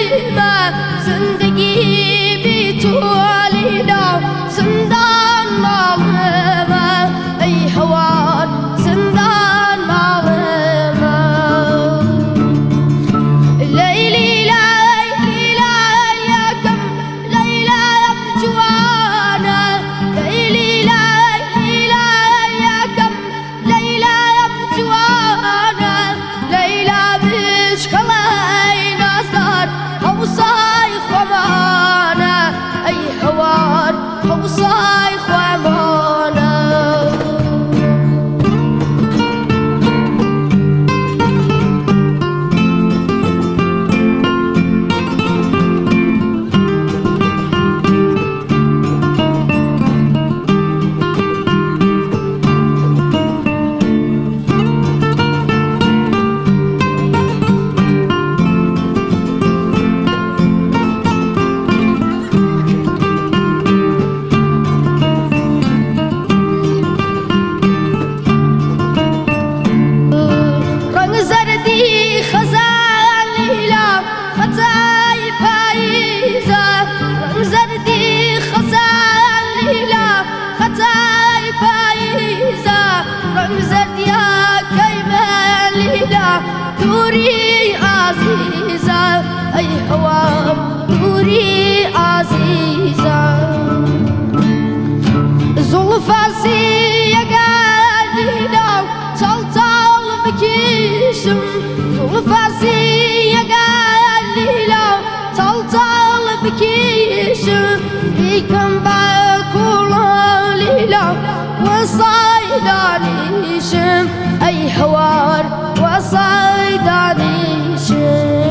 من زندگی بی تو لیلا زندان مال من ای هوار زندان مال من لیلی لیلی لیکم لیلا جوانا لیلی لیلی لیکم لیلا جوانا لیلا بشکلای نازدار حوصای خمانه ای هوار حوصای خمانه نوري عزيزة أي هوا نوري عزيزة زلفاسي يا قليلة طلطل بكيشم زلفاسي يا قليلة طلطل بكيشم بيكم باكل ليلة وصيدانيشم أي هوار وصيدانيشم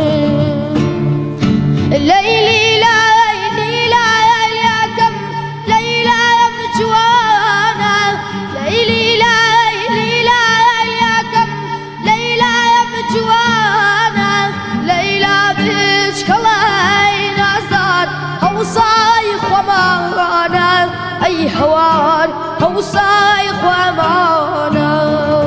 ليلي ليلي ليليكم ليلى مجوانا ليلي ليلي ليليكم ليلى مجوانا ليلى بشكلاي نازدار هوصاي خمانا أي هوار هوصاي خمانا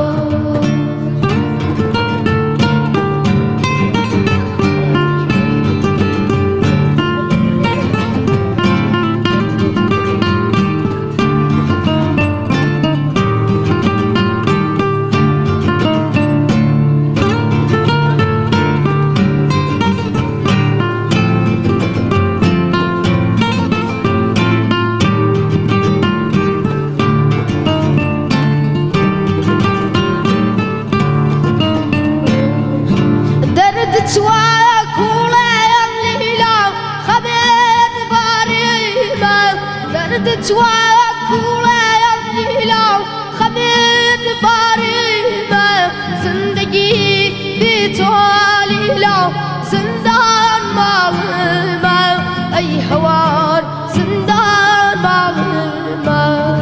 تواكل الليلة خبيت باريمة زندگی بی تو لیلا زندان مالمه ای هوار زندان مالمه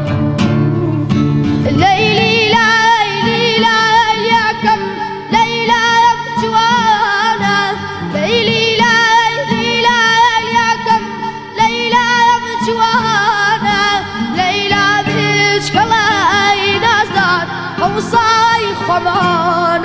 لیلی لیلی لیکم لیلا جوانا لیلی لیلی لیکم لیلا جوانا لیلا بشکلای نازدار حوصای خمار